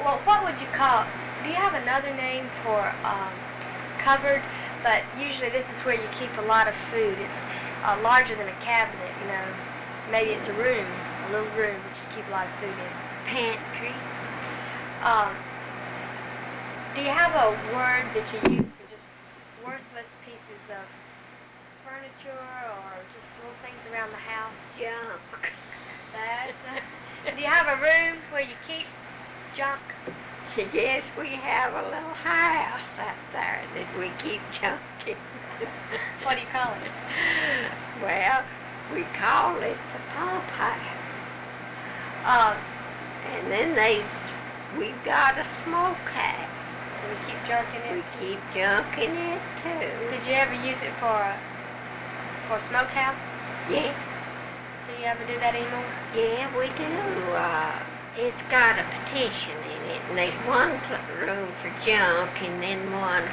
Well, what would you call? Do you have another name for cupboard? But usually this is where you keep a lot of food. It's larger than a cabinet, you know. Maybe it's a room, a little room that you keep a lot of food in. Pantry. Do you have a word that you use for just worthless pieces of furniture or just little things around the house? Junk. Do you have a room where you keep junk? Yes, we have a little house out there that we keep junk in. What do you call it? Well, we call it the pump house. And then we've got a smokehouse. We keep junk in it? We keep junk in it too. Did you ever use it for a smokehouse? Yeah. Do you ever do that anymore? Yeah, we do. It's got a petition in it, and there's one room for junk and then one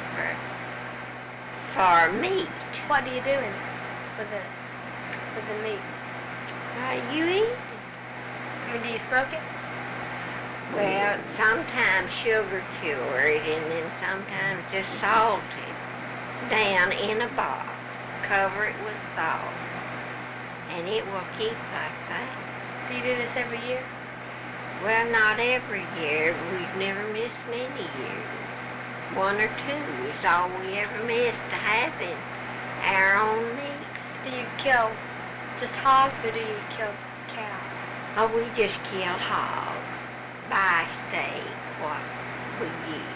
for meat. What do you do in it with the meat? You eat. I mean, do you smoke it? Well, sometimes sugar cured and then sometimes just salted down in a box. Cover it with salt, and it will keep like that. Do you do this every year? Well, not every year. We've never missed many years. One or two is all we ever missed to having our own meat. Do you kill just hogs or do you kill cows? Oh, we just kill hogs. Buy steak, what we use.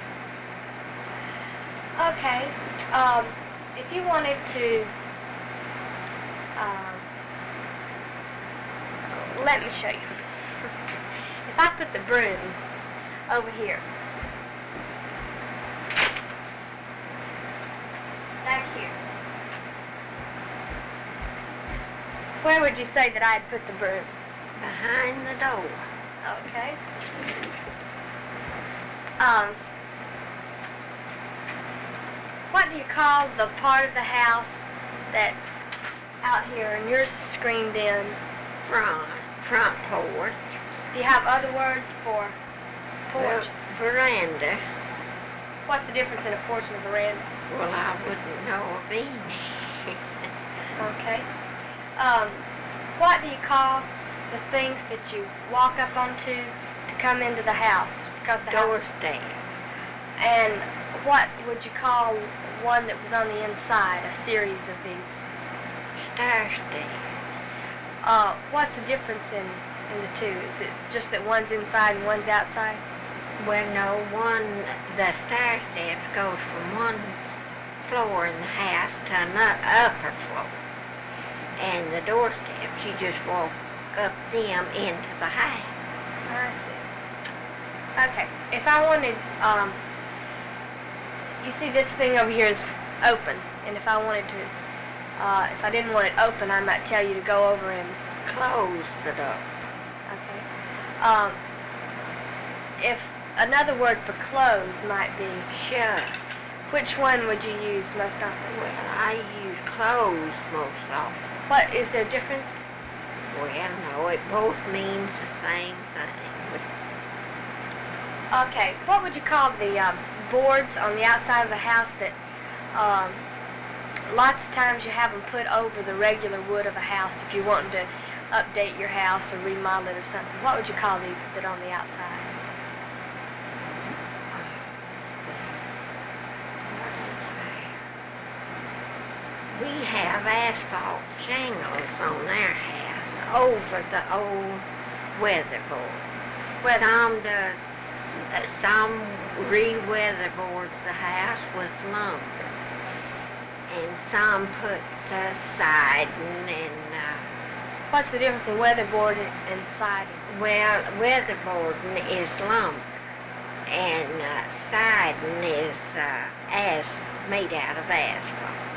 Okay. If you wanted to, let me show you. If I put the broom over here, back here, where would you say that I'd put the broom? Behind the door. Okay. What do you call the part of the house that's out here and yours is screened in? Front porch. Do you have other words for porch? Veranda. What's the difference in a porch and a veranda? Well, I wouldn't know of any. Okay. What do you call the things that you walk up onto to come into the house? Because the Doorstep. And what would you call one that was on the inside, a series of these? Stair step. What's the difference in the two? Is it just that one's inside and one's outside? Well, no, the stair steps goes from one floor in the house to another upper floor. And the doorsteps, you just walk up them into the house. I see. Okay, if I wanted, you see this thing over here is open, and if I wanted to, if I didn't want it open, I might tell you to go over and close the door. Okay. If another word for close might be shut. Which one would you use most often? Well, I use close most often. What is there a difference? Well, no, it both means the same thing. Okay, what would you call the boards on the outside of the house that lots of times you have them put over the regular wood of a house if you're wanting to update your house or remodel it or something? What would you call these that are on the outside? We have asphalt shingles on our house over the old weatherboard. Some re-weatherboards the house with lumber, and some puts siding and. What's the difference in weatherboard and siding? Well, weatherboarding is lumber, and siding is made out of asphalt.